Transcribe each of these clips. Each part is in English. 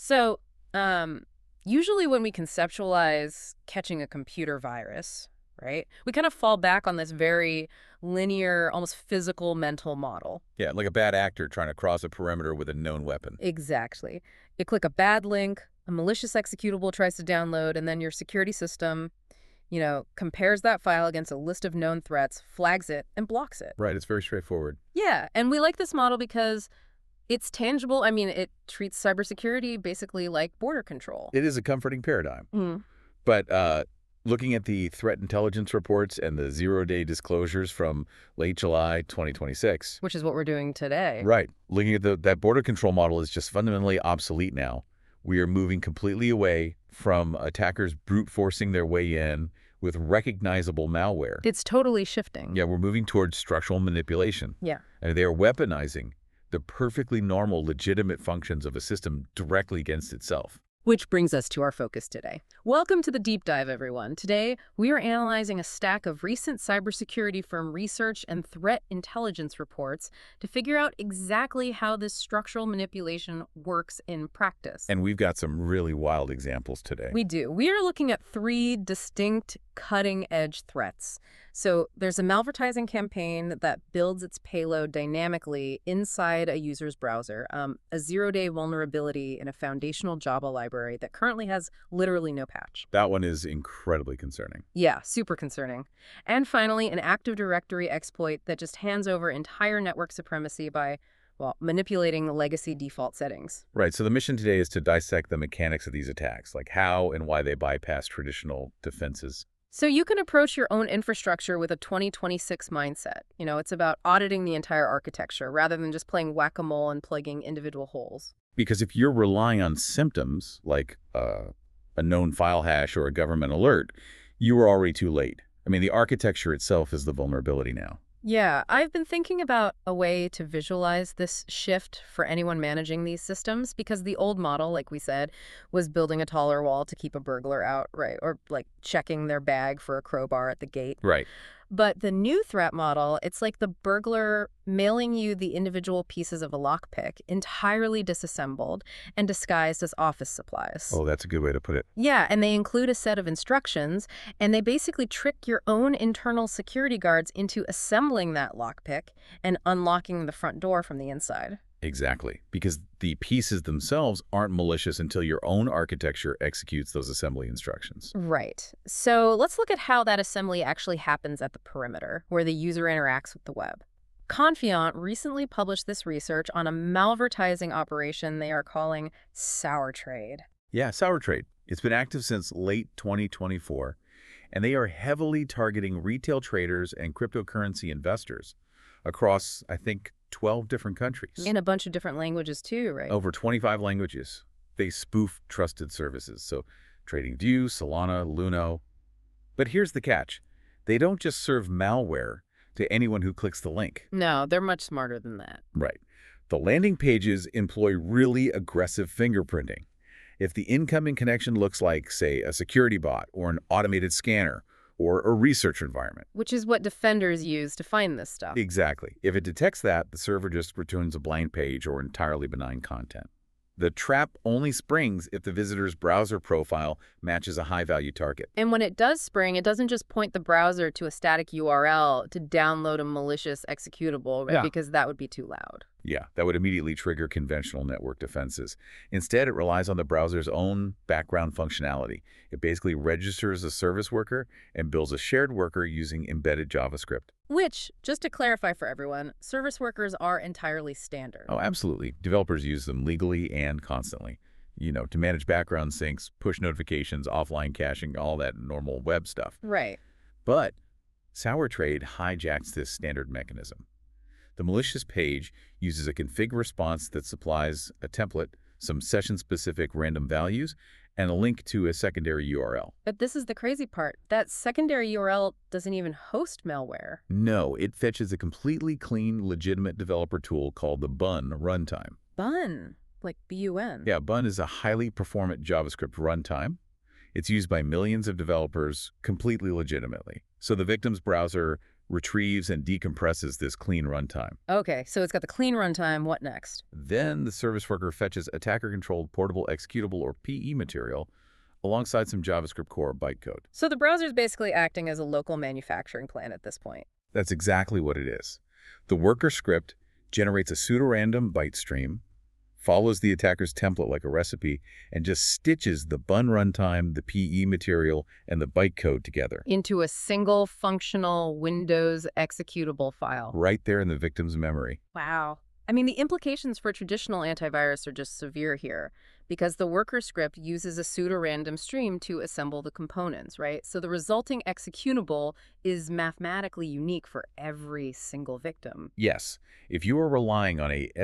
So, usually when we conceptualize catching a computer virus, right, we kind of fall back on this very linear, almost physical mental model. Yeah, like a bad actor trying to cross a perimeter with a known weapon. Exactly. You click a bad link, a malicious executable tries to download, and then your security system, compares that file against a list of known threats, flags it, and blocks it. Right, it's very straightforward. Yeah, and we like this model because it's tangible. I mean, it treats cybersecurity basically like border control. It is a comforting paradigm. Mm. But looking at the threat intelligence reports and the zero-day disclosures from late July 2026. Which is what we're doing today. Right. Looking at that border control model is just fundamentally obsolete now. We are moving completely away from attackers brute forcing their way in with recognizable malware. It's totally shifting. Yeah, we're moving towards structural manipulation. Yeah. And they are weaponizing the perfectly normal, legitimate functions of a system directly against itself. Which brings us to our focus today. Welcome to the Deep Dive, everyone. Today, we are analyzing a stack of recent cybersecurity firm research and threat intelligence reports to figure out exactly how this structural manipulation works in practice. And we've got some really wild examples today. We do. We are looking at 3 distinct cutting-edge threats. So there's a malvertising campaign that builds its payload dynamically inside a user's browser, a zero-day vulnerability in a foundational Java library that currently has literally no patch. That one is incredibly concerning. Yeah, super concerning. And finally, an Active Directory exploit that just hands over entire network supremacy by, manipulating legacy default settings. Right, so the mission today is to dissect the mechanics of these attacks, like how and why they bypass traditional defenses. So you can approach your own infrastructure with a 2026 mindset. It's about auditing the entire architecture rather than just playing whack-a-mole and plugging individual holes. Because if you're relying on symptoms, like a known file hash or a government alert, you are already too late. I mean, the architecture itself is the vulnerability now. Yeah, I've been thinking about a way to visualize this shift for anyone managing these systems because the old model, like we said, was building a taller wall to keep a burglar out, right? Or like checking their bag for a crowbar at the gate. Right. But the new threat model, it's like the burglar mailing you the individual pieces of a lockpick, entirely disassembled and disguised as office supplies. Oh, that's a good way to put it. Yeah, and they include a set of instructions, and they basically trick your own internal security guards into assembling that lockpick and unlocking the front door from the inside. Exactly, because the pieces themselves aren't malicious until your own architecture executes those assembly instructions. Right. So let's look at how that assembly actually happens at the perimeter, where the user interacts with the web. Confiant recently published this research on a malvertising operation they are calling SourTrade. Yeah, SourTrade. It's been active since late 2024, and they are heavily targeting retail traders and cryptocurrency investors across, I think, 12 different countries. In a bunch of different languages too, right? Over 25 languages. They spoof trusted services, so TradingView, Solana, Luno. But here's the catch. They don't just serve malware to anyone who clicks the link. No, they're much smarter than that. Right. The landing pages employ really aggressive fingerprinting. If the incoming connection looks like, say, a security bot or an automated scanner, or a research environment. Which is what defenders use to find this stuff. Exactly. If it detects that, the server just returns a blank page or entirely benign content. The trap only springs if the visitor's browser profile matches a high-value target. And when it does spring, it doesn't just point the browser to a static URL to download a malicious executable, right? Yeah. Because that would be too loud. Yeah, that would immediately trigger conventional network defenses. Instead, it relies on the browser's own background functionality. It basically registers a service worker and builds a shared worker using embedded JavaScript. Which, just to clarify for everyone, service workers are entirely standard. Oh, absolutely. Developers use them legally and constantly. To manage background syncs, push notifications, offline caching, all that normal web stuff. Right. But SourTrade hijacks this standard mechanism. The malicious page uses a config response that supplies a template, some session-specific random values, and a link to a secondary URL. But this is the crazy part. That secondary URL doesn't even host malware. No, it fetches a completely clean, legitimate developer tool called the Bun runtime. Bun, like B-U-N. Yeah, Bun is a highly performant JavaScript runtime. It's used by millions of developers completely legitimately. So the victim's browser retrieves and decompresses this clean runtime. Okay, so it's got the clean runtime. What next? Then the service worker fetches attacker-controlled portable executable or PE material alongside some JavaScript core bytecode. So the browser's basically acting as a local manufacturing plant at this point. That's exactly what it is. The worker script generates a pseudorandom byte stream, follows the attacker's template like a recipe, and just stitches the bun runtime, the PE material, and the bytecode together. Into a single functional Windows executable file. Right there in the victim's memory. Wow. I mean, the implications for traditional antivirus are just severe here because the worker script uses a pseudorandom stream to assemble the components, right? So the resulting executable is mathematically unique for every single victim. Yes, if you are relying on a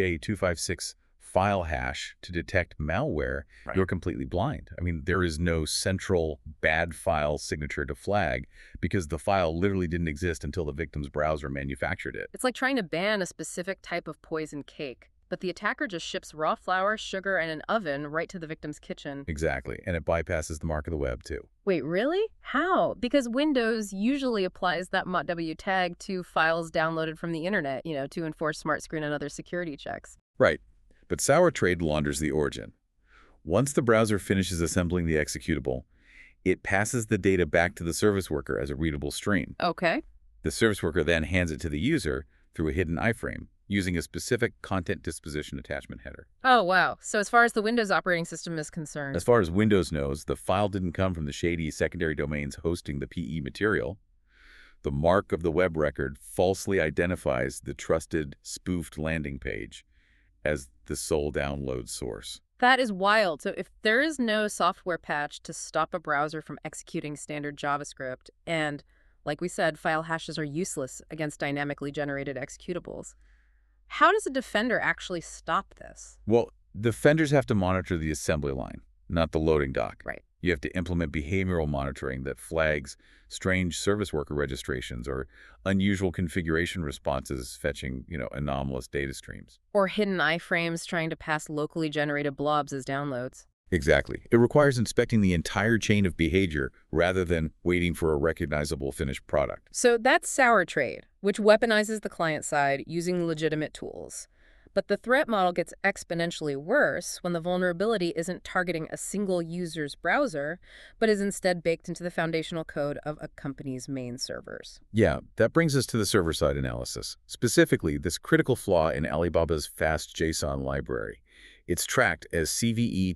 SHA-256 file hash to detect malware, Right. you're completely blind. I mean, there is no central bad file signature to flag because the file literally didn't exist until the victim's browser manufactured it. It's like trying to ban a specific type of poison cake, but the attacker just ships raw flour, sugar, and an oven right to the victim's kitchen. Exactly, and it bypasses the mark of the web, too. Wait, really? How? Because Windows usually applies that MOTW tag to files downloaded from the internet, to enforce Smart Screen and other security checks. Right, but SourTrade launders the origin. Once the browser finishes assembling the executable, it passes the data back to the service worker as a readable stream. Okay. The service worker then hands it to the user through a hidden iframe using a specific content disposition attachment header. Oh, wow. So as far as the Windows operating system is concerned. As far as Windows knows, the file didn't come from the shady secondary domains hosting the PE material. The mark of the web record falsely identifies the trusted, spoofed landing page as the sole download source. That is wild. So if there is no software patch to stop a browser from executing standard JavaScript, and like we said, file hashes are useless against dynamically generated executables, how does a defender actually stop this? Well, defenders have to monitor the assembly line, not the loading dock. Right. You have to implement behavioral monitoring that flags strange service worker registrations or unusual configuration responses fetching, anomalous data streams. Or hidden iframes trying to pass locally generated blobs as downloads. Exactly. It requires inspecting the entire chain of behavior rather than waiting for a recognizable finished product. So that's SourTrade, which weaponizes the client side using legitimate tools. But the threat model gets exponentially worse when the vulnerability isn't targeting a single user's browser, but is instead baked into the foundational code of a company's main servers. Yeah, that brings us to the server-side analysis. Specifically, this critical flaw in Alibaba's FastJSON library. It's tracked as CVE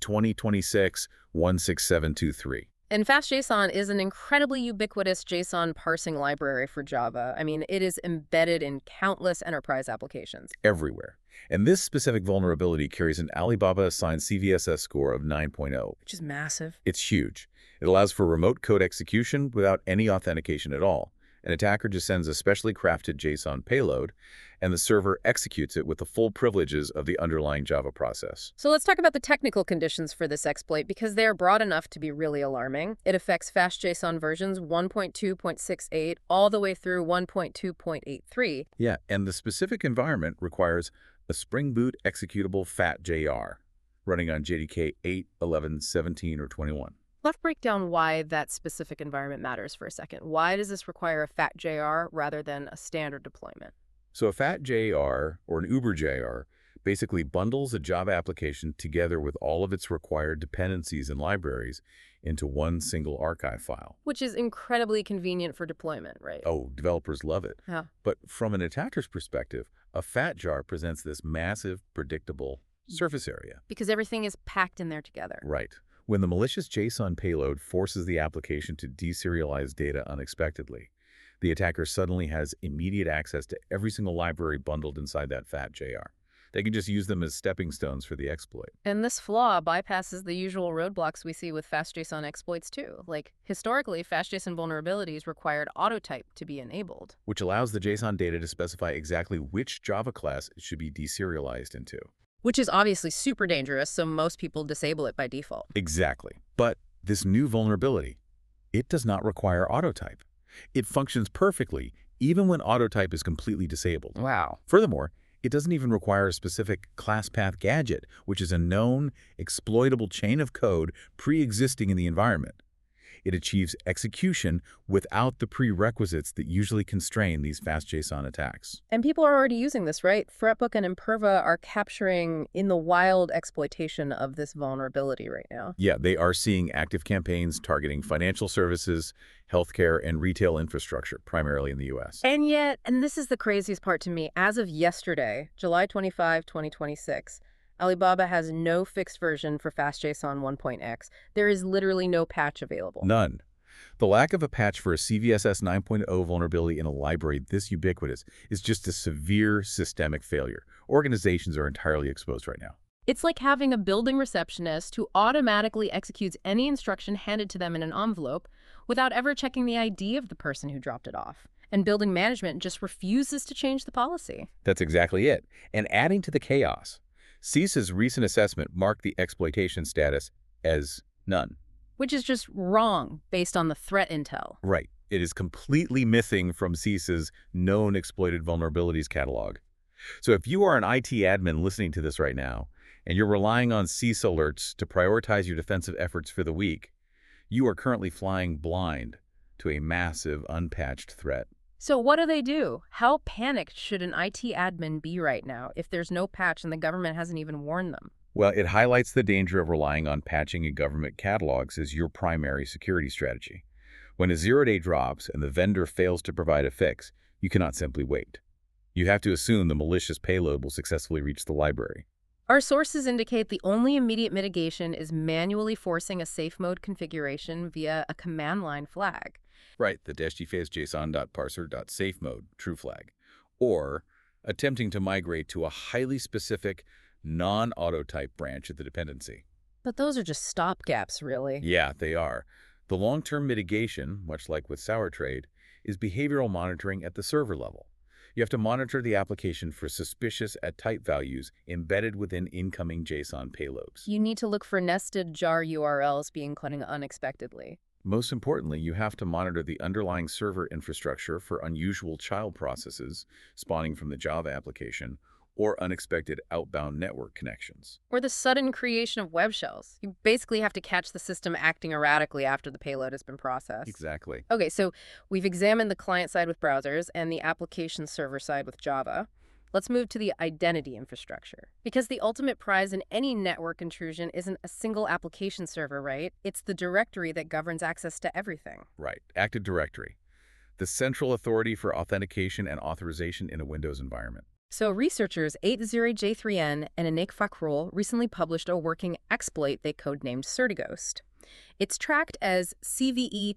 2026-16723. And FastJSON is an incredibly ubiquitous JSON parsing library for Java. I mean, it is embedded in countless enterprise applications. Everywhere. And this specific vulnerability carries an Alibaba-assigned CVSS score of 9.0. Which is massive. It's huge. It allows for remote code execution without any authentication at all. An attacker just sends a specially crafted JSON payload, and the server executes it with the full privileges of the underlying Java process. So let's talk about the technical conditions for this exploit because they are broad enough to be really alarming. It affects FastJSON versions 1.2.68 all the way through 1.2.83. Yeah, and the specific environment requires a Spring Boot executable FATJR running on JDK 8, 11, 17, or 21. Let's break down why that specific environment matters for a second. Why does this require a FATJR rather than a standard deployment? So a FATJR, or an UberJR, basically bundles a Java application together with all of its required dependencies and libraries into one single archive file. Which is incredibly convenient for deployment, right? Oh, developers love it. Yeah. But from an attacker's perspective, a FATJAR presents this massive, predictable surface area. Because everything is packed in there together. Right. When the malicious JSON payload forces the application to deserialize data unexpectedly, the attacker suddenly has immediate access to every single library bundled inside that FATJR. They can just use them as stepping stones for the exploit. And this flaw bypasses the usual roadblocks we see with FastJSON exploits too. Like, historically, FastJSON vulnerabilities required autotype to be enabled. Which allows the JSON data to specify exactly which Java class it should be deserialized into. Which is obviously super dangerous, so most people disable it by default. Exactly. But this new vulnerability, it does not require autotype. It functions perfectly, even when autotype is completely disabled. Wow. Furthermore, it doesn't even require a specific class path gadget, which is a known, exploitable chain of code pre-existing in the environment. It achieves execution without the prerequisites that usually constrain these fast JSON attacks. And people are already using this, right? Threatbook and Imperva are capturing in the wild exploitation of this vulnerability right now. Yeah, they are seeing active campaigns targeting financial services, healthcare, and retail infrastructure, primarily in the U.S. And yet, and this is the craziest part to me, as of yesterday, July 25, 2026, Alibaba has no fixed version for FastJSON 1.x. There is literally no patch available. None. The lack of a patch for a CVSS 9.0 vulnerability in a library this ubiquitous is just a severe systemic failure. Organizations are entirely exposed right now. It's like having a building receptionist who automatically executes any instruction handed to them in an envelope without ever checking the ID of the person who dropped it off. And building management just refuses to change the policy. That's exactly it. And adding to the chaos, CISA's recent assessment marked the exploitation status as none. Which is just wrong based on the threat intel. Right. It is completely missing from CISA's known exploited vulnerabilities catalog. So if you are an IT admin listening to this right now, and you're relying on CISA alerts to prioritize your defensive efforts for the week, you are currently flying blind to a massive unpatched threat. So what do? How panicked should an IT admin be right now if there's no patch and the government hasn't even warned them? Well, it highlights the danger of relying on patching in government catalogs as your primary security strategy. When a zero-day drops and the vendor fails to provide a fix, you cannot simply wait. You have to assume the malicious payload will successfully reach the library. Our sources indicate the only immediate mitigation is manually forcing a safe mode configuration via a command line flag. Right, the -gphase json.parser.safe mode, true flag. Or attempting to migrate to a highly specific, non-auto-type branch of the dependency. But those are just stopgaps, really. Yeah, they are. The long-term mitigation, much like with SourTrade, is behavioral monitoring at the server level. You have to monitor the application for suspicious at-type values embedded within incoming JSON payloads. You need to look for nested jar URLs being cloned unexpectedly. Most importantly, you have to monitor the underlying server infrastructure for unusual child processes spawning from the Java application or unexpected outbound network connections. Or the sudden creation of web shells. You basically have to catch the system acting erratically after the payload has been processed. Exactly. Okay, so we've examined the client side with browsers and the application server side with Java. Let's move to the identity infrastructure. Because the ultimate prize in any network intrusion isn't a single application server, right? It's the directory that governs access to everything. Right. Active Directory, the central authority for authentication and authorization in a Windows environment. So researchers 80J3N and Anik Fakhrul recently published a working exploit they codenamed Certighost. It's tracked as CVE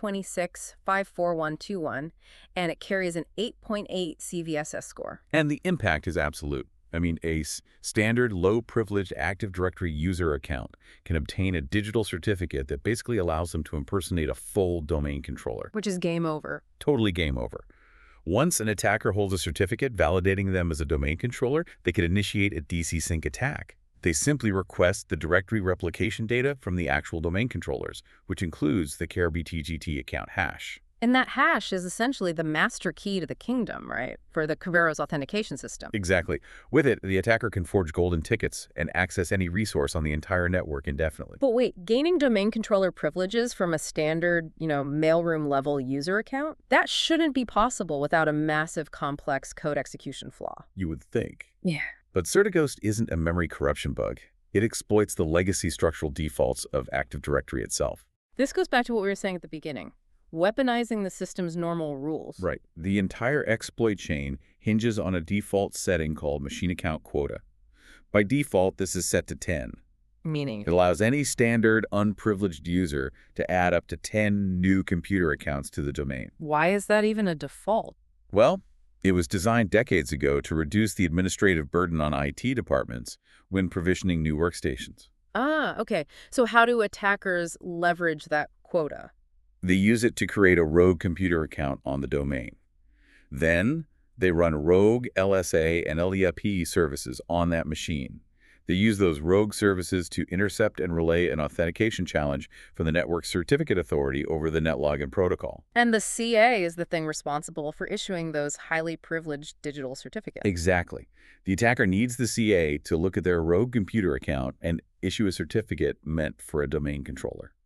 2026-54121, and it carries an 8.8 CVSS score. And the impact is absolute. I mean, a standard low-privileged Active Directory user account can obtain a digital certificate that basically allows them to impersonate a full domain controller. Which is game over. Totally game over. Once an attacker holds a certificate validating them as a domain controller, they can initiate a DC sync attack. They simply request the directory replication data from the actual domain controllers, which includes the CareBTGT account hash. And that hash is essentially the master key to the kingdom, right? For the Kerberos authentication system. Exactly. With it, the attacker can forge golden tickets and access any resource on the entire network indefinitely. But wait, gaining domain controller privileges from a standard, mailroom level user account? That shouldn't be possible without a massive complex code execution flaw. You would think. Yeah. But Certighost isn't a memory corruption bug. It exploits the legacy structural defaults of Active Directory itself. This goes back to what we were saying at the beginning. Weaponizing the system's normal rules. Right. The entire exploit chain hinges on a default setting called machine account quota. By default, this is set to 10. Meaning? It allows any standard unprivileged user to add up to 10 new computer accounts to the domain. Why is that even a default? Well, it was designed decades ago to reduce the administrative burden on IT departments when provisioning new workstations. Ah, okay. So how do attackers leverage that quota? They use it to create a rogue computer account on the domain. Then, they run rogue LSA and LEAP services on that machine. They use those rogue services to intercept and relay an authentication challenge from the network certificate authority over the NetLogin protocol. And the CA is the thing responsible for issuing those highly privileged digital certificates. Exactly. The attacker needs the CA to look at their rogue computer account and issue a certificate meant for a domain controller.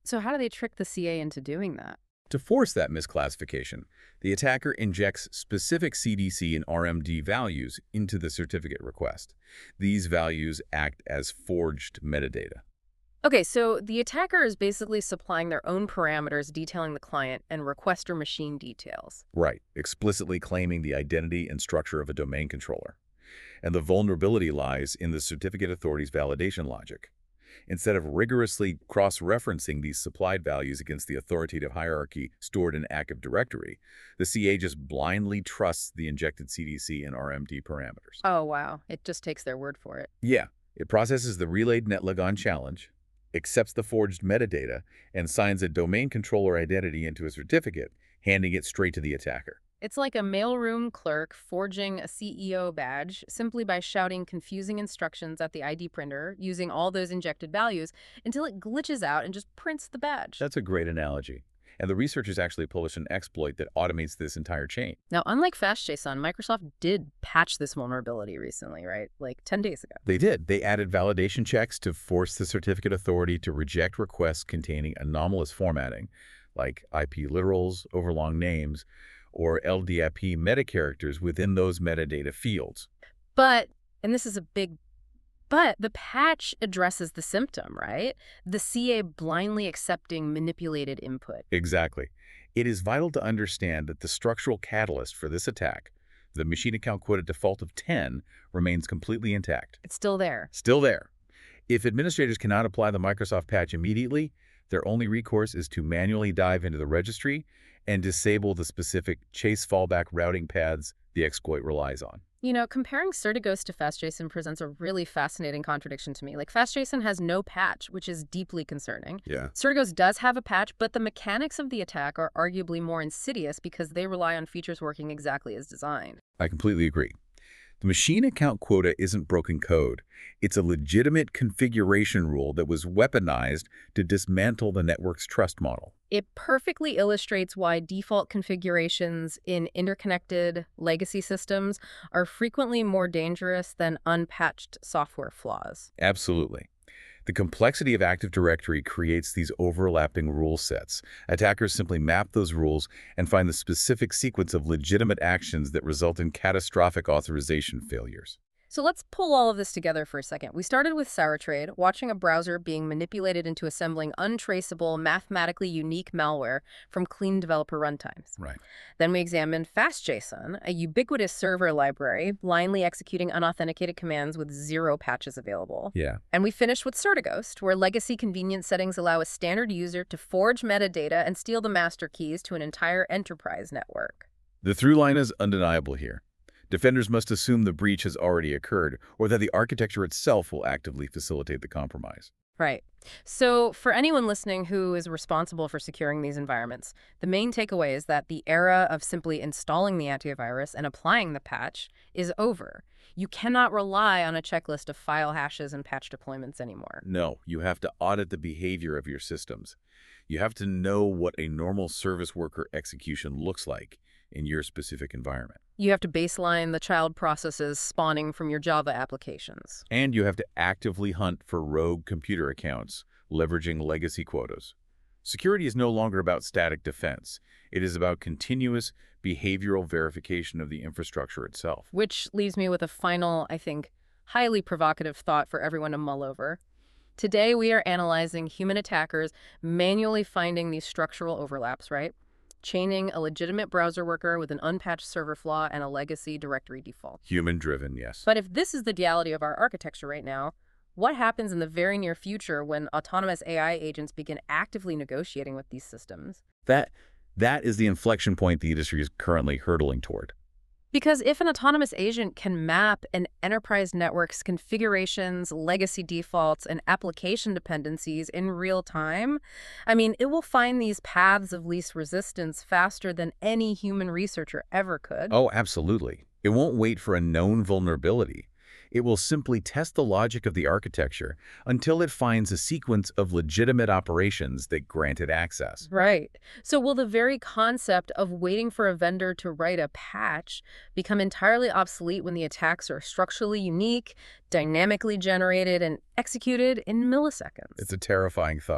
So how do they trick the CA into doing that? To force that misclassification, the attacker injects specific CDC and RMD values into the certificate request. These values act as forged metadata. Okay, so the attacker is basically supplying their own parameters detailing the client and requester machine details. Right, explicitly claiming the identity and structure of a domain controller. And the vulnerability lies in the certificate authority's validation logic. Instead of rigorously cross-referencing these supplied values against the authoritative hierarchy stored in Active Directory, the CA just blindly trusts the injected CDC and RMD parameters. Oh, wow. It just takes their word for it. Yeah, it processes the relayed netlogon challenge, accepts the forged metadata, and signs a domain controller identity into a certificate, handing it straight to the attacker. It's like a mailroom clerk forging a CEO badge simply by shouting confusing instructions at the ID printer using all those injected values until it glitches out and just prints the badge. That's a great analogy. And the researchers actually published an exploit that automates this entire chain. Now, unlike FastJSON, Microsoft did patch this vulnerability recently, right? Like 10 days ago. They did. They added validation checks to force the certificate authority to reject requests containing anomalous formatting, like IP literals, overlong names, or LDIP metacharacters within those metadata fields. But, and this is a big but, the patch addresses the symptom, right? The CA blindly accepting manipulated input. Exactly. It is vital to understand that the structural catalyst for this attack, the machine account quota default of 10, remains completely intact. It's still there. Still there. If administrators cannot apply the Microsoft patch immediately, their only recourse is to manually dive into the registry and disable the specific chase fallback routing paths the exploit relies on. You know, comparing Certighost to FastJSON presents a really fascinating contradiction to me. Like, FastJSON has no patch, which is deeply concerning. Yeah. Certighost does have a patch, but the mechanics of the attack are arguably more insidious because they rely on features working exactly as designed. I completely agree. The machine account quota isn't broken code. It's a legitimate configuration rule that was weaponized to dismantle the network's trust model. It perfectly illustrates why default configurations in interconnected legacy systems are frequently more dangerous than unpatched software flaws. Absolutely. The complexity of Active Directory creates these overlapping rule sets. Attackers simply map those rules and find the specific sequence of legitimate actions that result in catastrophic authorization failures. So let's pull all of this together for a second. We started with SourTrade, watching a browser being manipulated into assembling untraceable, mathematically unique malware from clean developer runtimes. Right. Then we examined FastJSON, a ubiquitous server library, blindly executing unauthenticated commands with zero patches available. Yeah. And we finished with Certighost, where legacy convenience settings allow a standard user to forge metadata and steal the master keys to an entire enterprise network. The through line is undeniable here. Defenders must assume the breach has already occurred or that the architecture itself will actively facilitate the compromise. Right. So for anyone listening who is responsible for securing these environments, the main takeaway is that the era of simply installing the antivirus and applying the patch is over. You cannot rely on a checklist of file hashes and patch deployments anymore. No, you have to audit the behavior of your systems. You have to know what a normal service worker execution looks like in your specific environment. You have to baseline the child processes spawning from your Java applications. And you have to actively hunt for rogue computer accounts, leveraging legacy quotas. Security is no longer about static defense. It is about continuous behavioral verification of the infrastructure itself. Which leaves me with a final, I think, highly provocative thought for everyone to mull over. Today, we are analyzing human attackers manually finding these structural overlaps, right? Chaining a legitimate browser worker with an unpatched server flaw and a legacy directory default. Human-driven, yes. But if this is the reality of our architecture right now, what happens in the very near future when autonomous AI agents begin actively negotiating with these systems? That is the inflection point the industry is currently hurtling toward. Because if an autonomous agent can map an enterprise network's configurations, legacy defaults, and application dependencies in real time, I mean, it will find these paths of least resistance faster than any human researcher ever could. Oh, absolutely. It won't wait for a known vulnerability. It will simply test the logic of the architecture until it finds a sequence of legitimate operations that grant it access. Right. So will the very concept of waiting for a vendor to write a patch become entirely obsolete when the attacks are structurally unique, dynamically generated, and executed in milliseconds? It's a terrifying thought.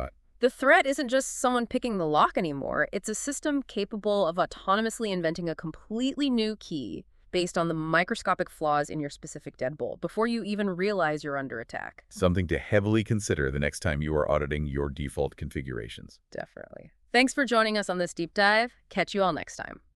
The threat isn't just someone picking the lock anymore. It's a system capable of autonomously inventing a completely new key based on the microscopic flaws in your specific deadbolt before you even realize you're under attack. Something to heavily consider the next time you are auditing your default configurations. Definitely. Thanks for joining us on this deep dive. Catch you all next time.